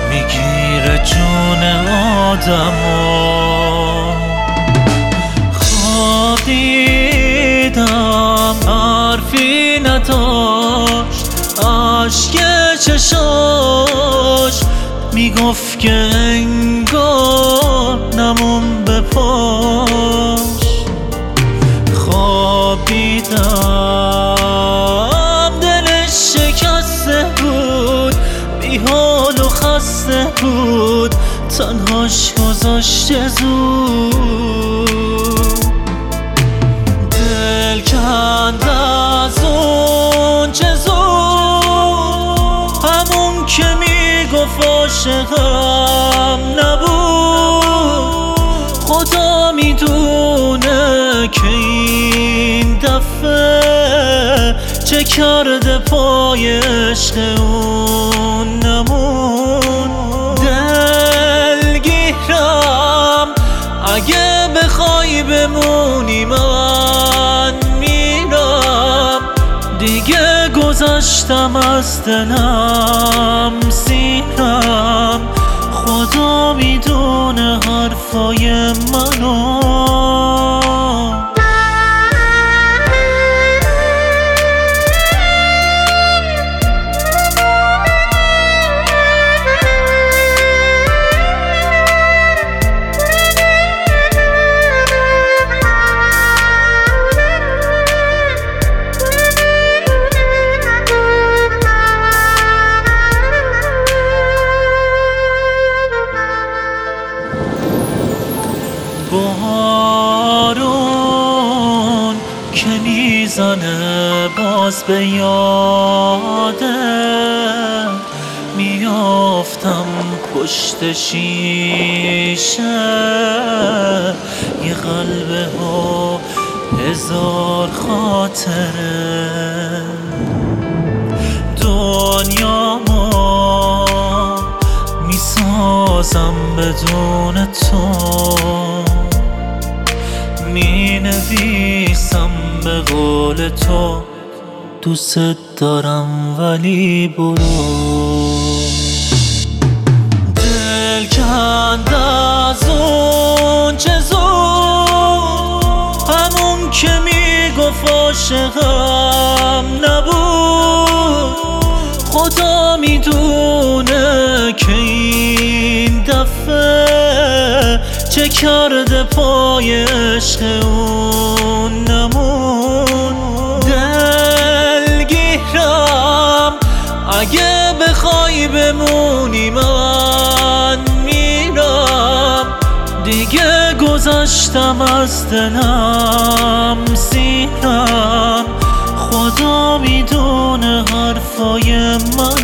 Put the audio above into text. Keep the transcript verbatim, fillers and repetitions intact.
میگیره جون آدمو. خواب دیدم حرفی نداشت، عشق چشاش میگفت که انگار نمون به پاش. خواب دیدم دلش شکسته بود، بی حال و خسته بود، تنهاش گذاشته زود. دل کند از اون چه زود، همون که میگفت عاشقم نبود. خدا میدونه که این دفعه چه کرده پای عشق اون نمون. دلگیرم اگه بخوای بمونی من میرم، دیگه گذشتم از دلم سیرم. خدا میدونه حرفای منو. بارون که میزنه باز به یاده، میافتم پشت شیشه. یه قلبه ها هزار خاطره، دنیامو میسازم بدون تو. می نویسم به قول تو، دوست دارم ولی برو. دل کند از اون چه زود، همون که میگفت عاشقم نبود. خدا میدونه که این دفعه چه کرده پای عشق اون نمون. دلگیرم اگه بخوای بمونی من میرم، دیگه گذشتم از دلم سیرم. خدا میدونه حرفای من.